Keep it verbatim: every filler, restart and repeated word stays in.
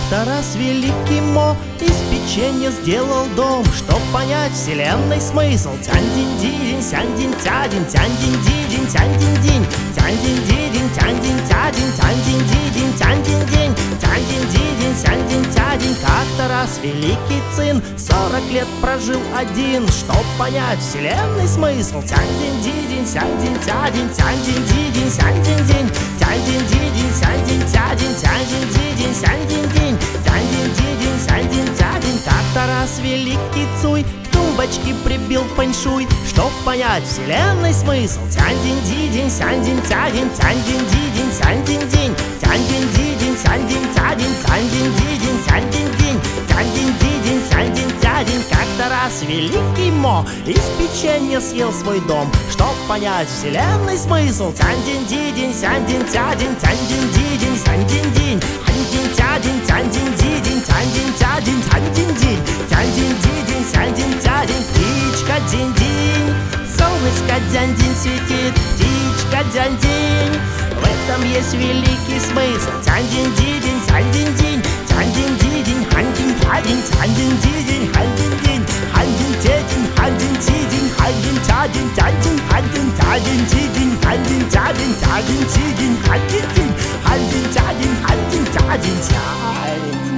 Как-то раз великий Мо из печенья сделал дом, чтоб понять вселенной смысл. Тянь-динь-динь, сянь-динь, тядинь, тянь-динь-динь, тянь-динь-динь, тянь-динь-динь, тянь-динь, тядинь, тянь-динь-динь, тянь-динь-динь, тянь-динь-динь, сянь-динь, тядинь. Как-то раз великий Цин сорок лет прожил один, чтоб понять вселенной смысл. Тянь-динь-динь, сянь-динь, тядинь, тянь-динь-динь, сянь-динь-динь, тянь-динь-динь, сянь-динь, тядинь, тянь-динь-динь, сянь-динь-динь, тянь-динь-динь, сянь-динь, тядинь. Как-то раз великий Цуй к тумбочке прибил фэншуй, чтоб понять вселенной смысл. Тянь-динь-динь, сянь-динь, тядинь, тянь-динь-динь, сянь-динь-динь, тянь-динь-динь, сянь-динь, тядинь, тянь-динь-динь, сянь-динь-динь, тянь-динь-динь, сянь-динь, тядинь. Как-то раз великий Мо из печенья съел свой дом, чтоб понять вселенной смысл. Тянь-динь-динь, сянь-динь, тядинь, тянь-динь-динь, сянь-динь-динь, тянь-динь, тядинь, тянь-динь-динь, тянь-динь, тядинь, тянь-динь-динь, тянь-динь-динь, сянь-динь, тядинь. Птичка динь-динь, солнышко дянь-динь светит, птичка дянь-динь, в этом есть великий смысл. Тянь-динь-динь, сянь-динь-динь, тянь-динь-динь, хань-динь, тядинь, тянь-динь-динь, хань-динь-динь, хань-динь-тядинь, хань-динь-тядинь, хань-динь-тядинь, тядинь, хань-динь, тядинь-тядинь, хань-динь-тядинь, тядинь-тядинь, хань-динь-динь, хань-динь-тядинь, хань-динь-тядинь, тядинь.